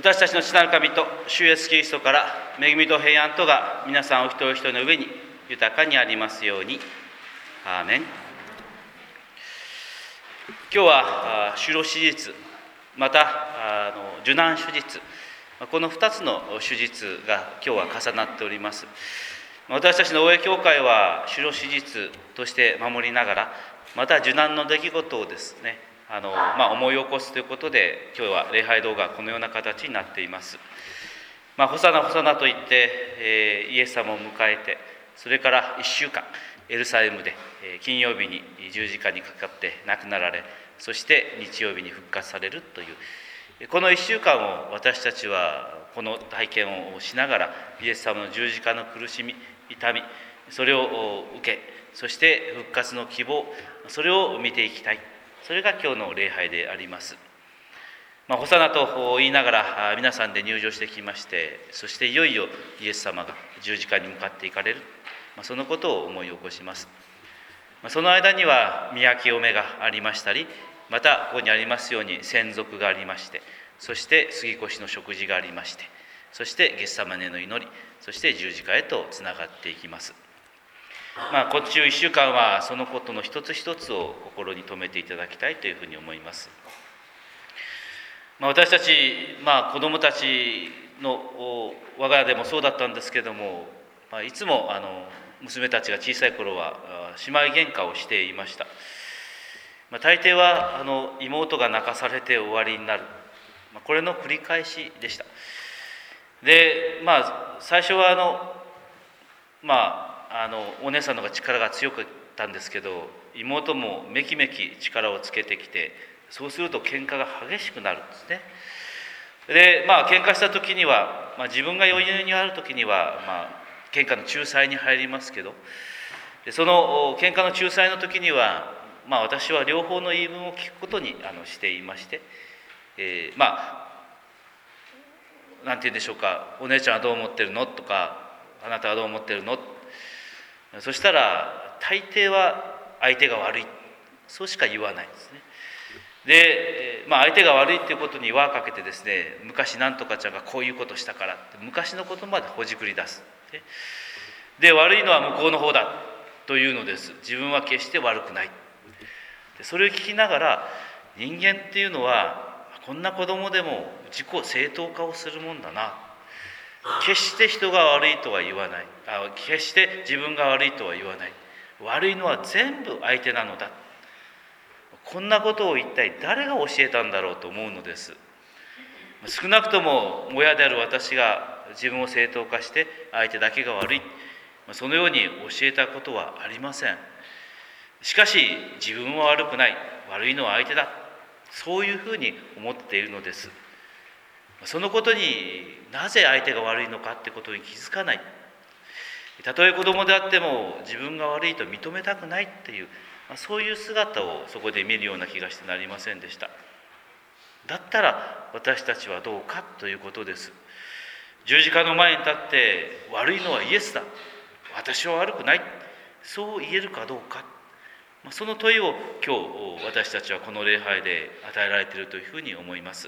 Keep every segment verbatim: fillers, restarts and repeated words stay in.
私たちの父なる神と主イエスキリストから恵みと平安とが皆さんお一人お一人の上に豊かにありますように。アーメン。今日は主労手術、またあの受難手術、このふたつの手術が今日は重なっております。私たちの大江教会は主労手術として守りながら、また受難の出来事をですねあの、まあ、思い起こすということで、今日は礼拝動画はこのような形になっています。まあ、ホサナホサナといって、えー、イエス様を迎えて、それからいっしゅうかんエルサレムで、えー、金曜日に十字架にかかって亡くなられ、そして日曜日に復活されるという、このいっしゅうかんを私たちはこの体験をしながら、イエス様の十字架の苦しみ、痛み、それを受け、そして復活の希望、それを見ていきたい。それが今日の礼拝であります。まあ、ホサナと言いながら皆さんで入場してきまして、そしていよいよイエス様が十字架に向かっていかれる、まあ、そのことを思い起こします。まあ、その間には宮清めがありましたり、またここにありますように洗足がありまして、そして杉越の食事がありまして、そしてゲッサマネの祈り、そして十字架へとつながっていきます。まあ、今週いっしゅうかんはそのことの一つ一つを心に留めていただきたいというふうに思います。まあ、私たち、まあ、子どもたちの我が家でもそうだったんですけども、まあ、いつもあの娘たちが小さい頃は姉妹喧嘩をしていました。まあ、大抵はあの妹が泣かされて終わりになる、まあ、これの繰り返しでした。で、まあ、最初はあのまああのお姉さんの方が力が強かったんですけど、妹もめきめき力をつけてきて、そうすると喧嘩が激しくなるんですね。で、まあ喧嘩した時には、まあ、自分が余裕にある時には、まあ、喧嘩の仲裁に入りますけど、でその喧嘩の仲裁の時には、まあ、私は両方の言い分を聞くことにあのしていまして、えー、まあなんて言うんでしょうか、お姉ちゃんはどう思ってるのとか、あなたはどう思ってるの、そしたら大抵は相手が悪い、そうしか言わないんですね。で、まあ、相手が悪いっていうことに輪をかけてですね、昔なんとかちゃんがこういうことしたからって昔のことまでほじくり出す。で、悪いのは向こうの方だというのです。自分は決して悪くない。でそれを聞きながら、人間っていうのはこんな子供でも自己正当化をするもんだな、決して人が悪いとは言わない、あ決して自分が悪いとは言わない、悪いのは全部相手なのだ、こんなことを一体誰が教えたんだろうと思うのです。少なくとも親である私が自分を正当化して相手だけが悪い、そのように教えたことはありません。しかし自分は悪くない、悪いのは相手だ、そういうふうに思っているのです。そのことになぜ相手が悪いのかってことに気づかない。たとえ子供であっても自分が悪いと認めたくないっていう、そういう姿をそこで見るような気がしてなりませんでした。だったら私たちはどうかということです。十字架の前に立って悪いのはイエスだ、私は悪くない、そう言えるかどうか、その問いを今日私たちはこの礼拝で与えられているというふうに思います。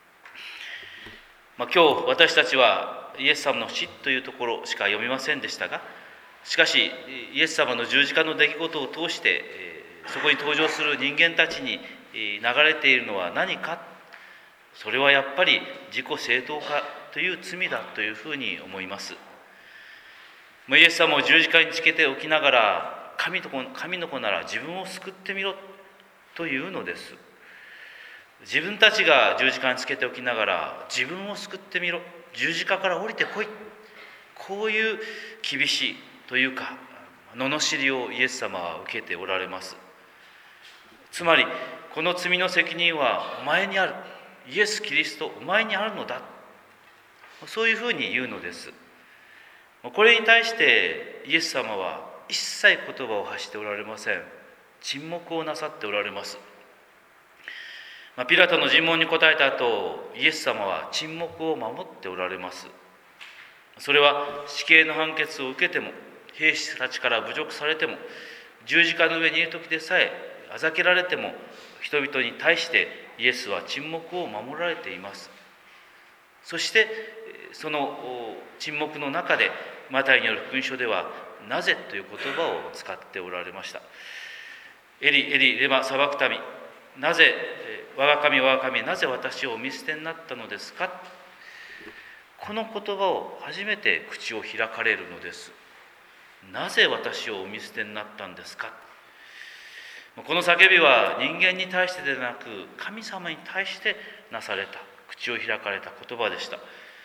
まあ、今日私たちはイエス様の死というところしか読みませんでしたが、しかしイエス様の十字架の出来事を通してそこに登場する人間たちに流れているのは何か、それはやっぱり自己正当化という罪だというふうに思います。イエス様を十字架につけておきながら、神の子、神の子なら自分を救ってみろというのです。自分たちが十字架につけておきながら自分を救ってみろ、十字架から降りてこい、こういう厳しいというか罵りをイエス様は受けておられます。つまりこの罪の責任はお前にある、イエス・キリストお前にあるのだ、そういうふうに言うのです。これに対してイエス様は一切言葉を発しておられません。沈黙をなさっておられます。ピラトの尋問に答えた後、イエス様は沈黙を守っておられます。それは死刑の判決を受けても、兵士たちから侮辱されても、十字架の上にいる時でさえあざけられても、人々に対してイエスは沈黙を守られています。 そしてその沈黙の中でマタイによる福音書ではなぜという言葉を使っておられました。エリエリレマサバクタミ、なぜ我が神我が神なぜ私をお見捨てになったのですか。この言葉を初めて口を開かれるのです。なぜ私をお見捨てになったんですか。この叫びは人間に対してでなく神様に対してなされた、口を開かれた言葉でした。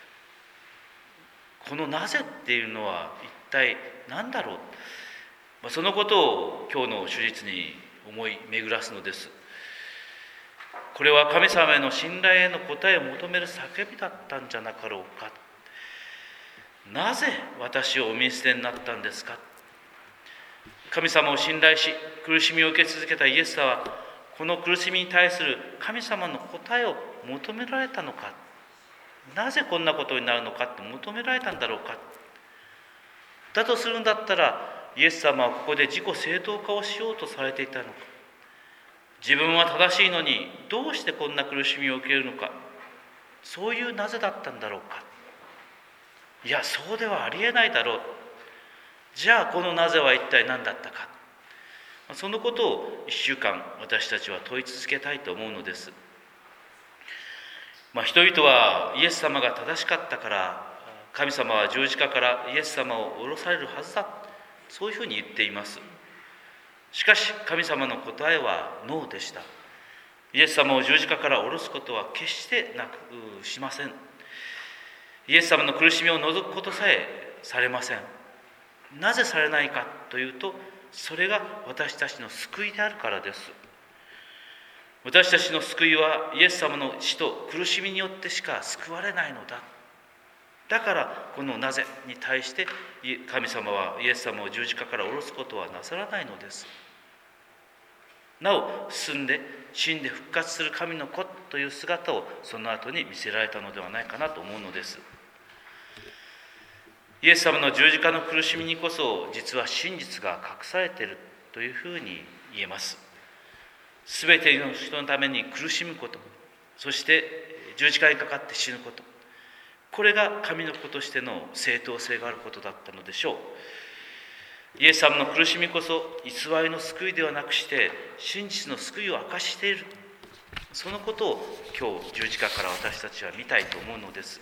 このなぜっていうのは一体何だろう。そのことを今日の主日に思い巡らすのです。これは神様への信頼への答えを求める叫びだったんじゃなかろうか。なぜ私をお見捨てになったんですか。神様を信頼し苦しみを受け続けたイエス様は、この苦しみに対する神様の答えを求められたのか。なぜこんなことになるのかって求められたんだろうか。だとするんだったら、イエス様はここで自己正当化をしようとされていたのか。自分は正しいのにどうしてこんな苦しみを受けるのか。そういうなぜだったんだろうか。いや、そうではありえないだろう。じゃあこのなぜは一体何だったか。そのことを一週間私たちは問い続けたいと思うのです。まあ、人々はイエス様が正しかったから神様は十字架からイエス様を下ろされるはずだ、そういうふうに言っています。しかし神様の答えはノーでした。イエス様を十字架から下ろすことは決してなくしません。イエス様の苦しみを除くことさえされません。なぜされないかというと、それが私たちの救いであるからです。私たちの救いはイエス様の死と苦しみによってしか救われないのだ。だからこのなぜに対して神様はイエス様を十字架から下ろすことはなさらないのです。なお進んで死んで復活する神の子という姿をその後に見せられたのではないかなと思うのです。イエス様の十字架の苦しみにこそ実は真実が隠されているというふうに言えます。すべての人のために苦しむこと、そして十字架にかかって死ぬこと、これが神の子としての正当性があることだったのでしょう。イエス様の苦しみこそ偽りの救いではなくして真実の救いを明かしている、そのことを今日十字架から私たちは見たいと思うのです。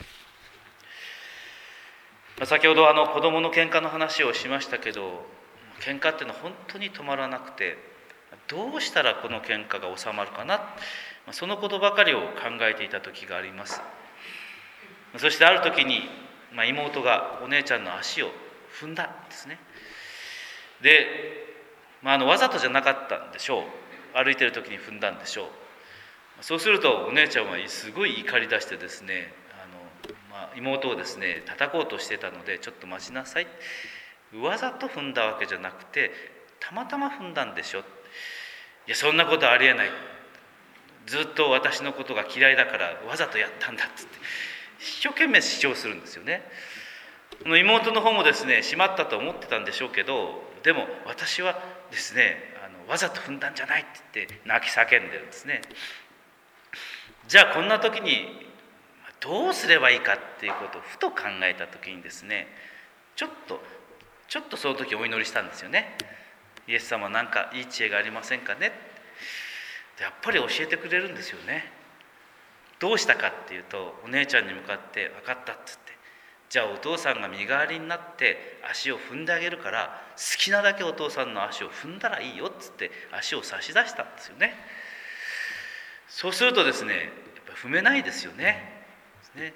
先ほどあの子供の喧嘩の話をしましたけど、喧嘩っていうのは本当に止まらなくて、どうしたらこの喧嘩が収まるかな、そのことばかりを考えていた時があります。そしてある時に、まあ、妹がお姉ちゃんの足を踏んだんですね。で、まあ、あのわざとじゃなかったんでしょう。歩いてる時に踏んだんでしょう。そうするとお姉ちゃんはすごい怒り出してですね、まあ、妹をですね叩こうとしてたので、ちょっと待ちなさい、わざと踏んだわけじゃなくてたまたま踏んだんでしょ。いや、そんなことありえない、ずっと私のことが嫌いだからわざとやったんだっつって一生懸命主張するんですよね。妹の方もですね、しまったと思ってたんでしょうけど、でも私はですね、あのわざと踏んだんじゃないって言って泣き叫んでるんですね。じゃあこんな時にどうすればいいかっていうことをふと考えた時にですね、ちょっとちょっとその時お祈りしたんですよね。イエス様、なんかいい知恵がありませんかね。やっぱり教えてくれるんですよね。どうしたかっていうと、お姉ちゃんに向かって分かったっつって、じゃあお父さんが身代わりになって足を踏んであげるから、好きなだけお父さんの足を踏んだらいいよっつって足を差し出したんですよね。そうするとですね、やっぱ踏めないですよね。ね、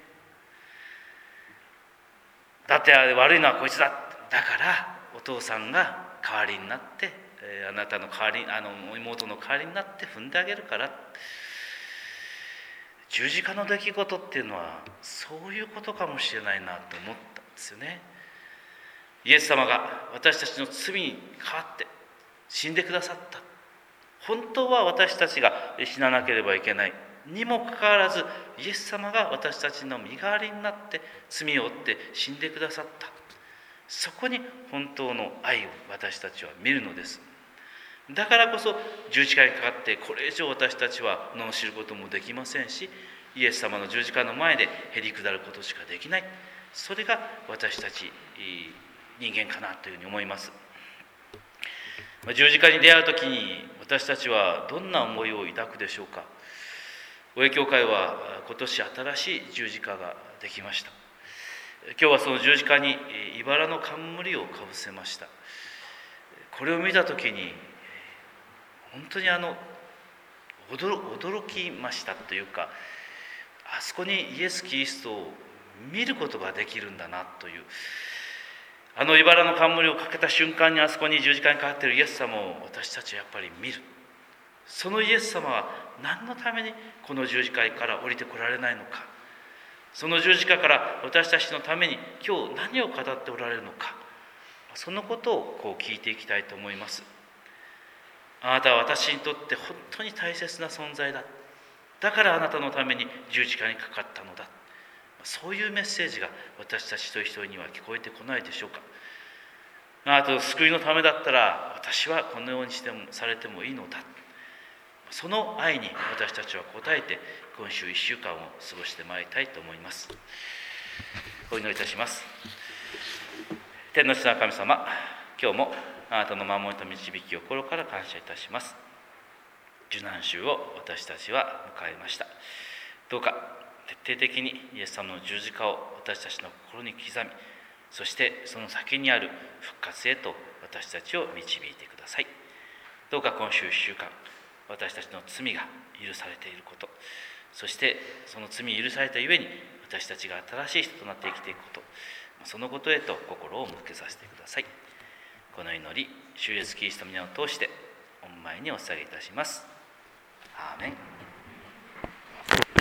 だって悪いのはこいつだ、だからお父さんが代わりになって、えー、あなたの代わり、あの妹の代わりになって踏んであげるから。十字架の出来事っていうのはそういうことかもしれないなと思ったんですよね。イエス様が私たちの罪に代わって死んでくださった。本当は私たちが死ななければいけないにもかかわらず、イエス様が私たちの身代わりになって罪を負って死んでくださった。そこに本当の愛を私たちは見るのです。だからこそ十字架にかかってこれ以上私たちは罵ることもできませんし、 イエス様の十字架の前でへり下ることしかできない。それが私たち人間かなというふうに思います。十字架に出会うときに私たちはどんな思いを抱くでしょうか。大江教会は今年新しい十字架ができました。今日はその十字架に茨の冠をかぶせました。これを見たときに本当にあの 驚, 驚きましたというか、あそこにイエス・キリストを見ることができるんだなという、あの茨の冠をかけた瞬間にあそこに十字架にかかっているイエス様を私たちはやっぱり見る。そのイエス様は何のためにこの十字架から降りてこられないのか、その十字架から私たちのために今日何を語っておられるのか、そのことをこう聞いていきたいと思います。あなたは私にとって本当に大切な存在だ。だからあなたのために十字架にかかったのだ。そういうメッセージが私たち一人一人には聞こえてこないでしょうか。あなたの救いのためだったら私はこのようにしてもされてもいいのだ。その愛に私たちは応えて今週いっしゅうかんを過ごしてまいりたいと思います。お祈りいたします。天の父なる神様、今日もあなたの守りと導きを心から感謝いたします。受難週を私たちは迎えました。どうか徹底的にイエス様の十字架を私たちの心に刻み、そしてその先にある復活へと私たちを導いてください。どうか今週いっしゅうかん、私たちの罪が許されていること、そしてその罪許されたゆえに私たちが新しい人となって生きていくこと、そのことへと心を向けさせてください。この祈り、主イエスキリストの皆を通して御前にお捧げいたします。アーメン。